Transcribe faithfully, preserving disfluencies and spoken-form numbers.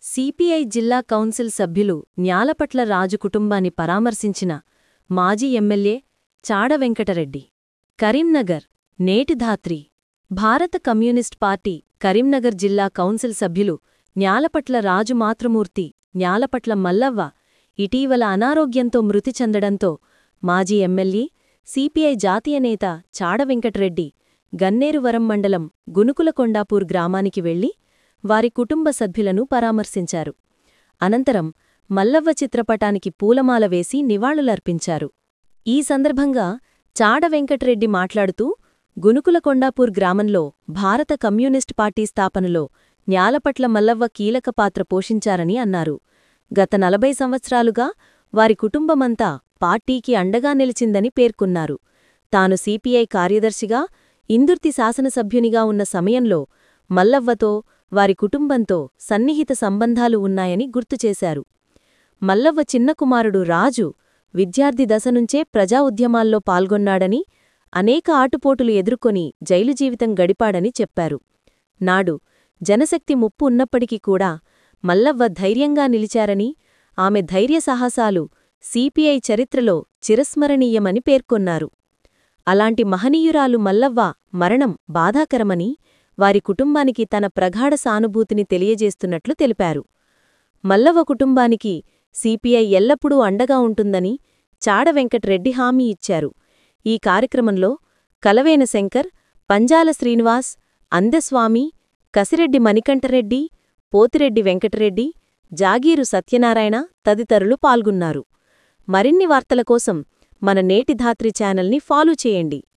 CPI జిల్లా council సభ్యులు న్యాలపట్ల రాజు కుటుంబాన్ని పరామర్శించిన మాజీ ఎమ్మెల్యే చాడ వెంకటరెడ్డి. కరీంనగర్ నేటి ధాత్రి. భారత కమ్యూనిస్ట్ పార్టీ కరీంనగర్ జిల్లా కౌన్సిల్ సభ్యులు న్యాలపట్ల రాజు మాతృమూర్తి న్యాలపట్ల మల్లవ్వ ఇటీవల అనారోగ్యంతో మృతి చెందడంతో మాజీ ఎమ్మెల్యే, సిపిఐ జాతీయ నేత చాడ వెంకటరెడ్డి గన్నేరువరం మండలం గునుకులకొండాపూర్ గ్రామానికి వెళ్లి వారి కుటుంబ సభ్యులను పరామర్శించారు. అనంతరం మల్లవ్వ చిత్రపటానికి పూలమాల వేసి నివాళులర్పించారు. ఈ సందర్భంగా చాడ వెంకటరెడ్డి మాట్లాడుతూ, గునుకులకొండాపూర్ గ్రామంలో భారత కమ్యూనిస్ట్ పార్టీ స్థాపనలో న్యాలపట్ల మల్లవ్వ కీలక పాత్ర పోషించారని అన్నారు. గత నలభై సంవత్సరాలుగా వారి కుటుంబమంతా పార్టీకి అండగా నిలిచిందని పేర్కొన్నారు. తాను సిపిఐ కార్యదర్శిగా, ఇందుర్తి శాసనసభ్యునిగా ఉన్న సమయంలో మల్లవ్వతో, వారి కుటుంబంతో సన్నిహిత సంబంధాలు ఉన్నాయని గుర్తుచేశారు. మల్లవ్వ చిన్న కుమారుడు రాజు విద్యార్థి దశనుంచే ప్రజా ఉద్యమాల్లో పాల్గొన్నాడని, అనేక ఆటుపోటులు ఎదుర్కొని జైలు జీవితం గడిపాడని చెప్పారు. నాడు జనశక్తి ముప్పు ఉన్నప్పటికీ కూడా మల్లవ్వ ధైర్యంగా నిలిచారని, ఆమె ధైర్యసాహసాలు సిపిఐ చరిత్రలో చిరస్మరణీయమని పేర్కొన్నారు. అలాంటి మహనీయురాలు మల్లవ్వ మరణం బాధాకరమని, వారి కుటుంబానికి తన ప్రగాఢ సానుభూతిని తెలియజేస్తున్నట్లు తెలిపారు. మల్లవ్వ కుటుంబానికి సిపిఐ ఎల్లప్పుడూ అండగా ఉంటుందని చాడ వెంకటరెడ్డి హామీ ఇచ్చారు. ఈ కార్యక్రమంలో కలవేన శంకర్, పంజాల శ్రీనివాస్, అందెస్వామి, కసిరెడ్డి మణికంఠరెడ్డి, పోతిరెడ్డి వెంకటరెడ్డి, జాగీరు సత్యనారాయణ తదితరులు పాల్గొన్నారు. మరిన్ని వార్తల కోసం మన నేటి ధాత్రి ఛానల్ని ఫాలో చేయండి.